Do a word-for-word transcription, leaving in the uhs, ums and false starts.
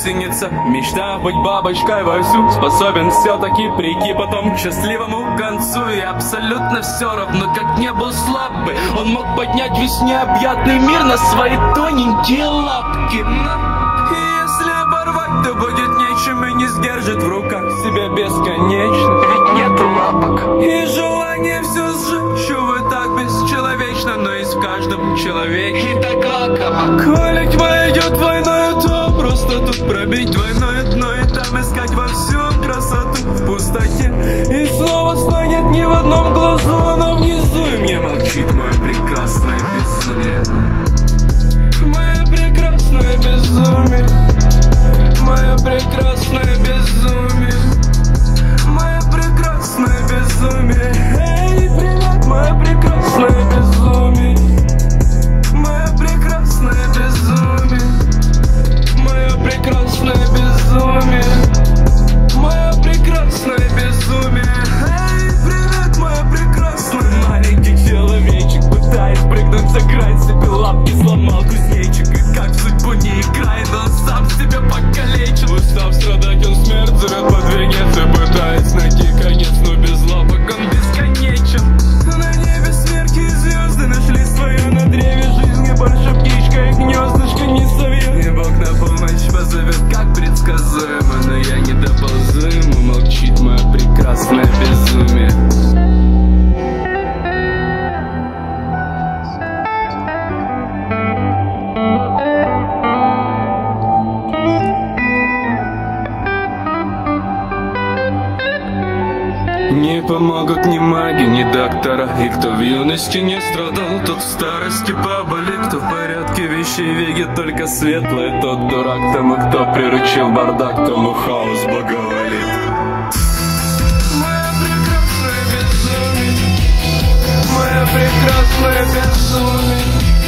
гусеница. Мечта быть бабочкой вовсю, способен все-таки прийти потом к счастливому концу. И абсолютно все равно, как не был слабый, он мог поднять весь необъятный мир на свои тоненькие лапки. И если оборвать, то будет нечем и не сдержит в руках себя бесконечно. Ведь нету лапок. И желание все сжечь, увы, так бесчеловечно, но есть в каждом человеке. И так лакомо. Коли тьма идет войной, то просто тут пробить двойное дно и там искать во всем красоту в пустоте. И снова станет не в одном глазу, но внизу, и мне молчит мое прекрасное безумие. Мое прекрасное безумие. Мое прекрасное безумие. Мое прекрасное безумие. Эй, привет, мое прекрасное безумие. Мое прекрасное безумие. Мое прекрасное безумие. Мое прекрасное безумие. Эй, привет, мое прекрасное. Маленький человечек пытаясь прыгнуть за грань, себе лапки сломал кузнечик. И как в судьбу не играет, он сам себя покалечил. Устав страдать, он смерть зовет под венец и пытается найти конец, но без лапок он бесконечен. На небе сверхи и звезды нашли свое на древе жизни. Больше птичка и гнездышко не совет. И Бог на помощь позовет, как предсказуемо, но я не доползу ему, молчит мое прекрасное безумие. Не помогут ни маги, ни доктора. И кто в юности не страдал, тот в старости поболит. Кто в порядке вещей видит только светлое, тот дурак. Тому, кто приручил бардак, тому хаос благоволит. Мое прекрасное безумие. Мое прекрасное безумие.